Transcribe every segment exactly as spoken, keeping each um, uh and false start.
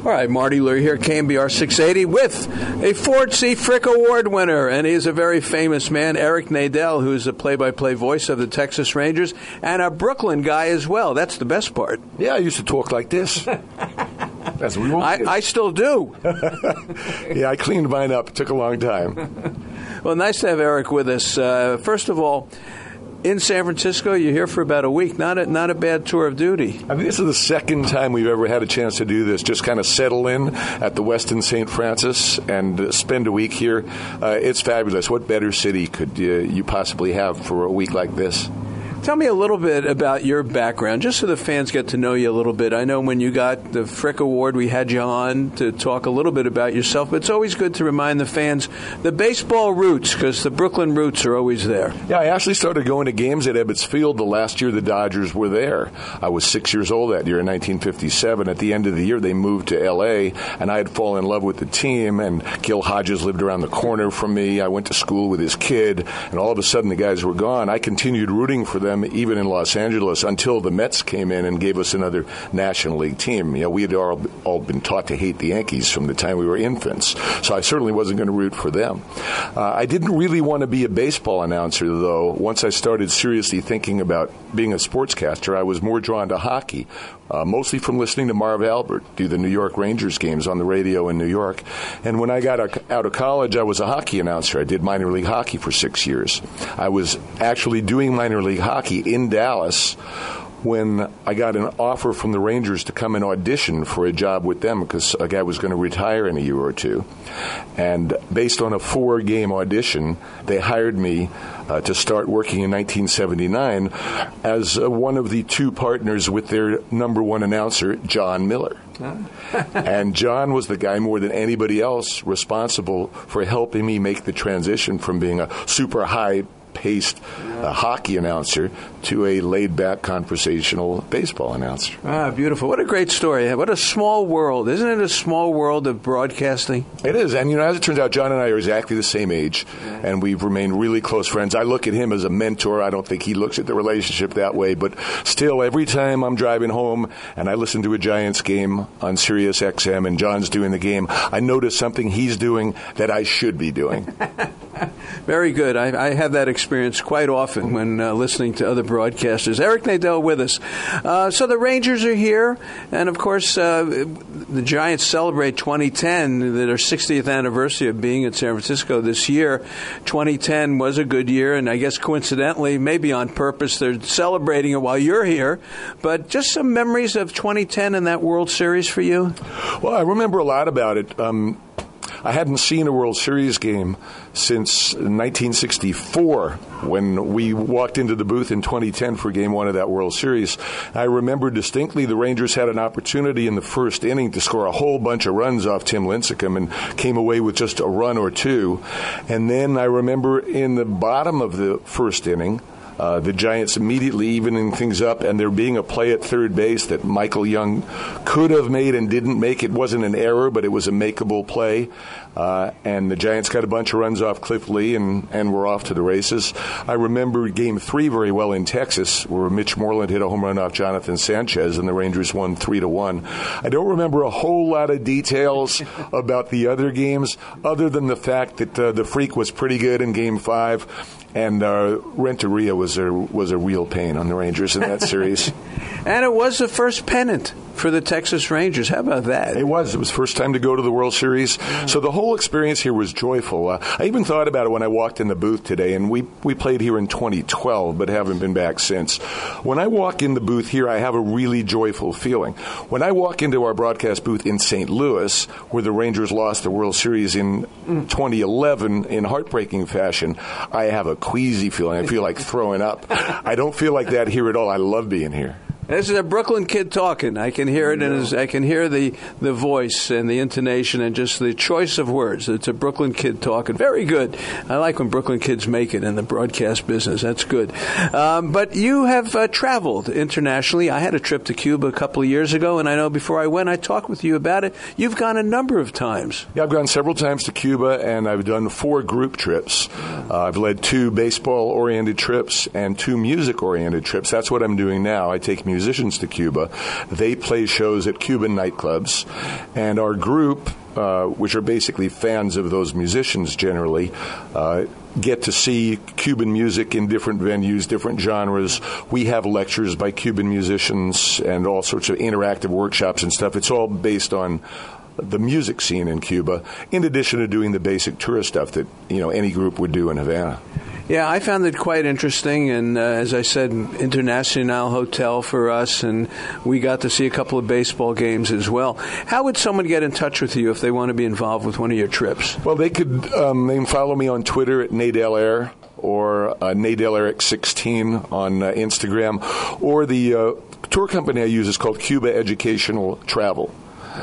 All right, Marty Lurie here, K M B R six eighty, with a Ford C. Frick Award winner, and he's a very famous man, Eric Nadel, who's a play-by-play voice of the Texas Rangers, and a Brooklyn guy as well. That's the best part. Yeah, I used to talk like this. That's what we I, I still do. Yeah, I cleaned mine up. It took a long time. Well, nice to have Eric with us. Uh, first of all, in San Francisco, you're here for about a week. Not a, not a bad tour of duty. I mean, this is the second time we've ever had a chance to do this. Just kind of settle in at the Westin Saint Francis and uh, spend a week here. Uh, it's fabulous. What better city could uh, you possibly have for a week like this? Tell me a little bit about your background, just so the fans get to know you a little bit. I know when you got the Frick Award, we had you on to talk a little bit about yourself, but it's always good to remind the fans the baseball roots, because the Brooklyn roots are always there. Yeah, I actually started going to games at Ebbets Field the last year the Dodgers were there. I was six years old that year in nineteen fifty-seven. At the end of the year, they moved to L A, and I had fallen in love with the team, and Gil Hodges lived around the corner from me. I went to school with his kid, and all of a sudden the guys were gone. I continued rooting for them even in Los Angeles until the Mets came in and gave us another National League team. You know, we had all, all been taught to hate the Yankees from the time we were infants, so I certainly wasn't going to root for them. Uh, I didn't really want to be a baseball announcer, though. Once I started seriously thinking about being a sportscaster, I was more drawn to hockey, uh, mostly from listening to Marv Albert do the New York Rangers games on the radio in New York. And when I got out of college, I was a hockey announcer. I did minor league hockey for six years. I was actually doing minor league hockey in Dallas when I got an offer from the Rangers to come and audition for a job with them because a guy was going to retire in a year or two. And based on a four-game audition, they hired me uh, to start working in nineteen seventy-nine as uh, one of the two partners with their number one announcer, John Miller. And John was the guy more than anybody else responsible for helping me make the transition from being a super high paced uh, hockey announcer to a laid-back conversational baseball announcer. Ah, beautiful. What a great story. What a small world. Isn't it a small world of broadcasting? It is. And, you know, as it turns out, John and I are exactly the same age, and we've remained really close friends. I look at him as a mentor. I don't think he looks at the relationship that way, but still, every time I'm driving home and I listen to a Giants game on Sirius X M and John's doing the game, I notice something he's doing that I should be doing. Very good. I, I have that experience quite often when uh, listening to other broadcasters. Eric Nadel with us. Uh, so the Rangers are here, and of course uh, the Giants celebrate twenty ten, their sixtieth anniversary of being at San Francisco this year. twenty ten was a good year, and I guess coincidentally, maybe on purpose, they're celebrating it while you're here. But just some memories of twenty ten and that World Series for you? Well, I remember a lot about it. Um, I hadn't seen a World Series game since nineteen sixty-four when we walked into the booth in twenty ten for Game one of that World Series. I remember distinctly the Rangers had an opportunity in the first inning to score a whole bunch of runs off Tim Lincecum and came away with just a run or two. And then I remember in the bottom of the first inning, Uh, the Giants immediately evening things up, and there being a play at third base that Michael Young could have made and didn't make. It wasn't an error, but it was a makeable play. Uh, and the Giants got a bunch of runs off Cliff Lee and, and were off to the races. I remember Game three very well in Texas, where Mitch Moreland hit a home run off Jonathan Sanchez, and the Rangers won three to one. I don't remember a whole lot of details about the other games, other than the fact that uh, the Freak was pretty good in Game five. And uh, Renteria was a, was a real pain on the Rangers in that series. And it was the first pennant for the Texas Rangers. How about that? It was. It was first time to go to the World Series. Yeah. So the whole experience here was joyful. Uh, I even thought about it when I walked in the booth today, and we, we played here in twenty twelve, but haven't been back since. When I walk in the booth here, I have a really joyful feeling. When I walk into our broadcast booth in Saint Louis, where the Rangers lost the World Series in twenty eleven in heartbreaking fashion, I have a queasy feeling. I feel like throwing up. I don't feel like that here at all. I love being here. This is a Brooklyn kid talking. I can hear it in his, I can hear the, the voice and the intonation and just the choice of words. It's a Brooklyn kid talking. Very good. I like when Brooklyn kids make it in the broadcast business. That's good. Um, but you have uh, traveled internationally. I had a trip to Cuba a couple of years ago, and I know before I went, I talked with you about it. You've gone a number of times. Yeah, I've gone several times to Cuba, and I've done four group trips. Uh, I've led two baseball-oriented trips and two music-oriented trips. That's what I'm doing now. I take music musicians to Cuba. They play shows at Cuban nightclubs, and our group, uh, which are basically fans of those musicians generally, uh, get to see Cuban music in different venues, different genres. We have lectures by Cuban musicians and all sorts of interactive workshops and stuff. It's all based on the music scene in Cuba, in addition to doing the basic tourist stuff that, you know, any group would do in Havana. Yeah, I found it quite interesting, and uh, as I said, Internacional Hotel for us, and we got to see a couple of baseball games as well. How would someone get in touch with you if they want to be involved with one of your trips? Well, they could um, they can follow me on Twitter at Nadel Air or uh, Nadel Eric sixteen on uh, Instagram, or the uh, tour company I use is called Cuba Educational Travel.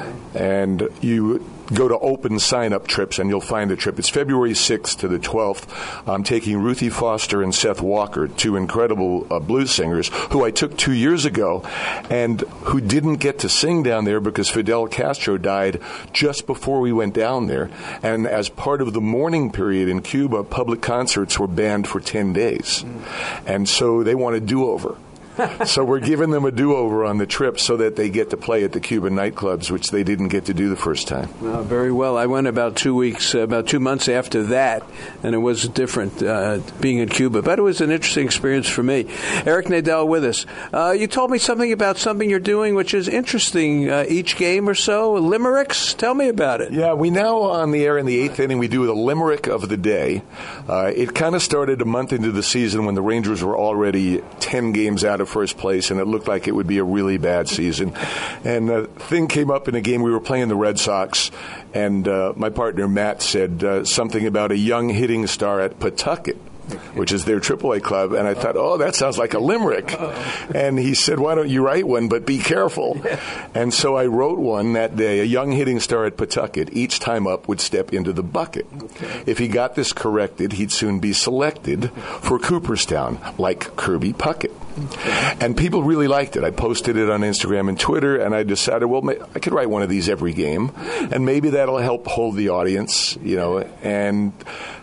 And you go to open sign-up trips, and you'll find the trip. It's February sixth to the twelfth. I'm taking Ruthie Foster and Seth Walker, two incredible uh, blues singers, who I took two years ago, and who didn't get to sing down there because Fidel Castro died just before we went down there. And as part of the mourning period in Cuba, public concerts were banned for ten days. Mm. And so they want a do-over. So we're giving them a do-over on the trip so that they get to play at the Cuban nightclubs, which they didn't get to do the first time. Uh, very well. I went about two weeks, uh, about two months after that, and it was different uh, being in Cuba. But it was an interesting experience for me. Eric Nadel with us. Uh, you told me something about something you're doing, which is interesting uh, each game or so. Limericks? Tell me about it. Yeah, we now on the air in the eighth inning, we do the Limerick of the day. Uh, it kind of started a month into the season when the Rangers were already ten games out of first place, and it looked like it would be a really bad season. And the thing came up in a game we were playing the Red Sox, and uh, my partner Matt said uh, something about a young hitting star at Pawtucket, which is their triple A club, and I thought, oh, that sounds like a limerick. And he said, why don't you write one, but be careful. And so I wrote one that day. A young hitting star at Pawtucket, each time up, would step into the bucket. Okay. If he got this corrected, he'd soon be selected for Cooperstown, like Kirby Puckett. Okay. And people really liked it. I posted it on Instagram and Twitter, and I decided, well, I could write one of these every game, and maybe that'll help hold the audience, you know, and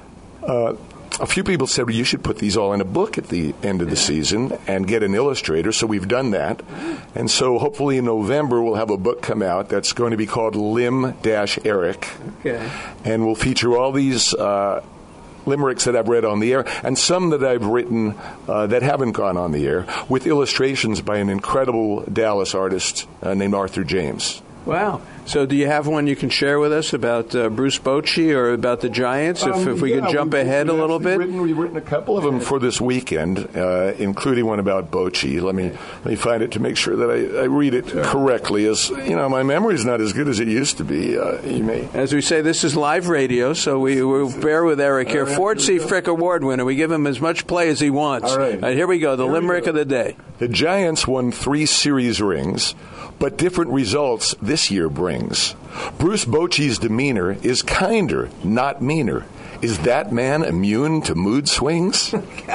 uh, a few people said, well, you should put these all in a book at the end of the season and get an illustrator. So we've done that. And so hopefully in November we'll have a book come out that's going to be called Lim-Eric. Okay. And we'll feature all these uh, limericks that I've read on the air and some that I've written uh, that haven't gone on the air with illustrations by an incredible Dallas artist uh, named Arthur James. Wow. So do you have one you can share with us about uh, Bruce Bochy or about the Giants, if, um, if we yeah, can jump we, ahead a little bit? Written, we've written a couple of them for this weekend, uh, including one about Bochy. Let me let me find it to make sure that I, I read it sure. correctly. As you know, my memory is not as good as it used to be. Uh, you may. As we say, this is live radio, so we will bear with Eric here. Right, Ford C. Frick Award winner. We give him as much play as he wants. All right. All right, here we go, the here limerick of the day. The Giants won three series rings, but different results this year brings. Bruce Bochy's demeanor is kinder, not meaner. Is that man immune to mood swings?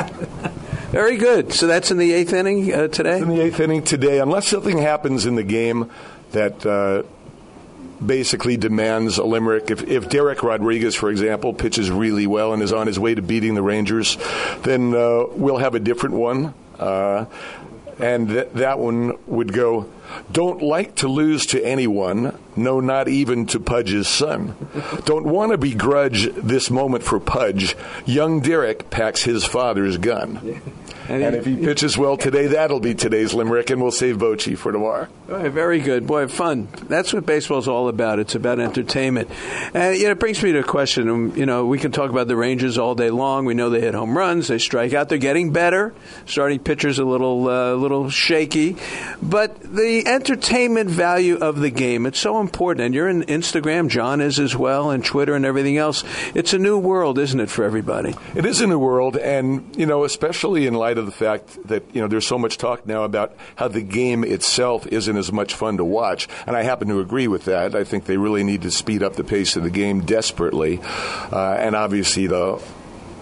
Very good. So that's in the eighth inning uh, today? It's in the eighth inning today. Unless something happens in the game that uh, basically demands a limerick. If, if Derek Rodriguez, for example, pitches really well and is on his way to beating the Rangers, then uh, we'll have a different one. Uh, and th- that one would go, don't like to lose to anyone, no, not even to Pudge's son. Don't want to begrudge this moment for Pudge. Young Derek packs his father's gun. Yeah. And, and if he pitches well today, that'll be today's limerick, and we'll save Bochy for tomorrow. All right, very good. Boy, fun. That's what baseball's all about. It's about entertainment. And you know, it brings me to a question. Um, you know, we can talk about the Rangers all day long. We know they hit home runs. They strike out. They're getting better. Starting pitchers a little, uh, little shaky. But the entertainment value of the game, it's so important. And you're in Instagram. John is as well, and Twitter and everything else. It's a new world, isn't it, for everybody? It is a new world. And, you know, especially in light of the fact that, you know, there's so much talk now about how the game itself isn't as much fun to watch. And I happen to agree with that. I think they really need to speed up the pace of the game desperately. Uh, and obviously the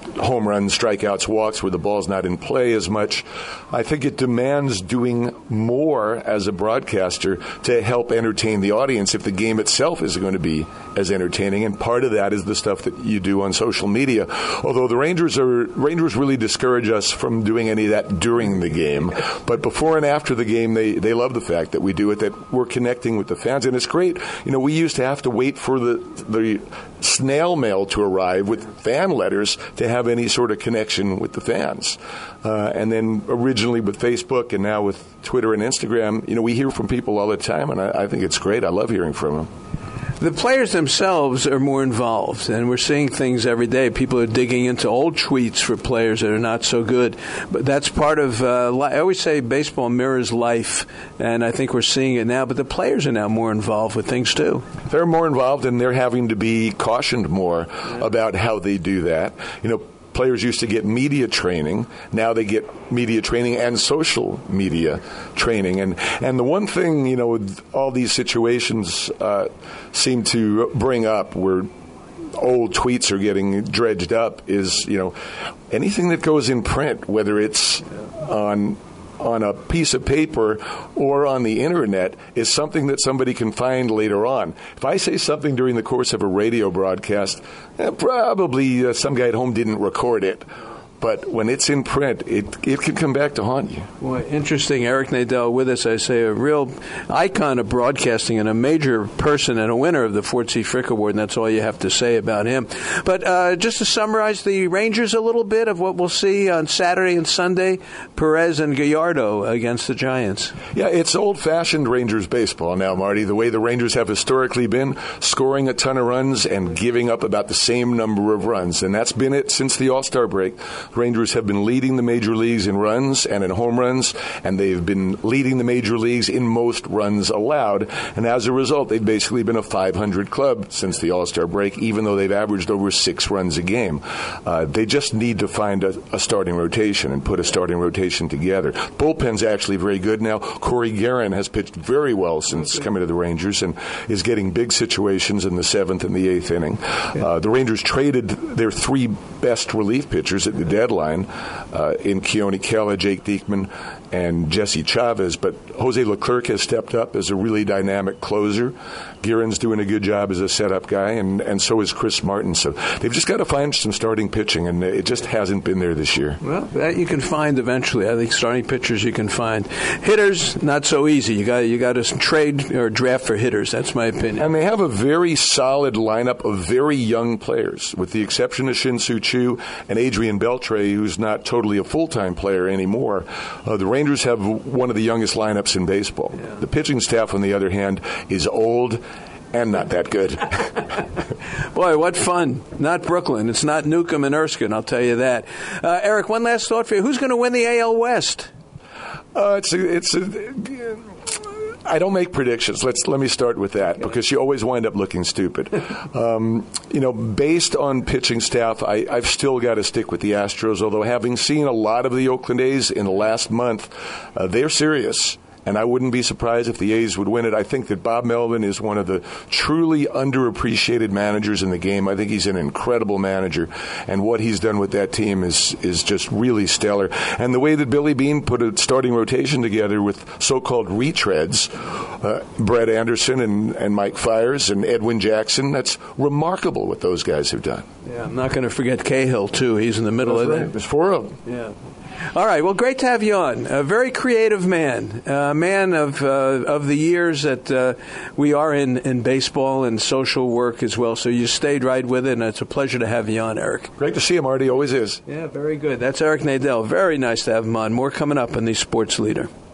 home runs, strikeouts, walks, where the ball's not in play as much. I think it demands doing more as a broadcaster to help entertain the audience if the game itself isn't going to be as entertaining. And part of that is the stuff that you do on social media. Although the Rangers are Rangers really discourage us from doing any of that during the game. But before and after the game, they, they love the fact that we do it, that we're connecting with the fans. And it's great. You know, we used to have to wait for the the snail mail to arrive with fan letters to have any sort of connection with the fans. Uh, and then originally with Facebook and now with Twitter and Instagram, you know, we hear from people all the time, and I, I think it's great. I love hearing from them. The players themselves are more involved, and we're seeing things every day. People are digging into old tweets for players that are not so good. But that's part of, uh, I always say baseball mirrors life, and I think we're seeing it now. But the players are now more involved with things, too. They're more involved, and they're having to be cautioned more yeah. about how they do that. You know, players used to get media training. Now they get media training and social media training. And and the one thing, you know, all these situations uh, seem to bring up where old tweets are getting dredged up is, you know, anything that goes in print, whether it's on on a piece of paper or on the internet, is something that somebody can find later on. If I say something during the course of a radio broadcast, eh, probably uh, some guy at home didn't record it. But when it's in print, it it can come back to haunt you. Well, interesting. Eric Nadel with us, I say, a real icon of broadcasting and a major person and a winner of the Fort C. Frick Award, and that's all you have to say about him. But uh, just to summarize the Rangers a little bit of what we'll see on Saturday and Sunday, Perez and Gallardo against the Giants. Yeah, it's old-fashioned Rangers baseball now, Marty, the way the Rangers have historically been, scoring a ton of runs and giving up about the same number of runs. And that's been it since the All-Star break. Rangers have been leading the major leagues in runs and in home runs, and they've been leading the major leagues in most runs allowed. And as a result, they've basically been a five hundred club since the All-Star break, even though they've averaged over six runs a game. Uh, they just need to find a, a starting rotation and put a starting rotation together. Bullpen's actually very good now. Corey Guerin has pitched very well since coming to the Rangers and is getting big situations in the seventh and the eighth inning. Uh, the Rangers traded their three best relief pitchers at the deadline uh, in Keone Kela, Jake Diekman, and Jesse Chavez, but Jose Leclerc has stepped up as a really dynamic closer. Guerin's doing a good job as a setup guy, and, and so is Chris Martin. So they've just got to find some starting pitching, and it just hasn't been there this year. Well, that you can find eventually. I think starting pitchers you can find. Hitters, not so easy. You got you got to trade or draft for hitters. That's my opinion. And they have a very solid lineup of very young players, with the exception of Shin-Soo Choo and Adrian Beltre, who's not totally a full-time player anymore. Uh, the Rangers have one of the youngest lineups in baseball. Yeah. The pitching staff, on the other hand, is old and not that good. Boy, what fun. Not Brooklyn. It's not Newcomb and Erskine, I'll tell you that. Uh, Eric, one last thought for you. Who's going to win the A L West? Uh, it's a, it's a, I don't make predictions. Let's let me start with that, because you always wind up looking stupid. Um, you know, based on pitching staff, I, I've still got to stick with the Astros, although having seen a lot of the Oakland A's in the last month, uh, they're serious. And I wouldn't be surprised if the A's would win it. I think that Bob Melvin is one of the truly underappreciated managers in the game. I think he's an incredible manager, and what he's done with that team is is just really stellar. And the way that Billy Beane put a starting rotation together with so-called retreads, uh, Brett Anderson and, and Mike Fiers and Edwin Jackson, that's remarkable what those guys have done. Yeah, I'm not going to forget Cahill, too. He's in the middle that's of right. that. There's four of them. Yeah. All right. Well, great to have you on. A very creative man, a man of uh, of the years that uh, we are in, in baseball and social work as well. So you stayed right with it, and it's a pleasure to have you on, Eric. Great to see you, Marty. Always is. Yeah, very good. That's Eric Nadel. Very nice to have him on. More coming up on the Sports Leader.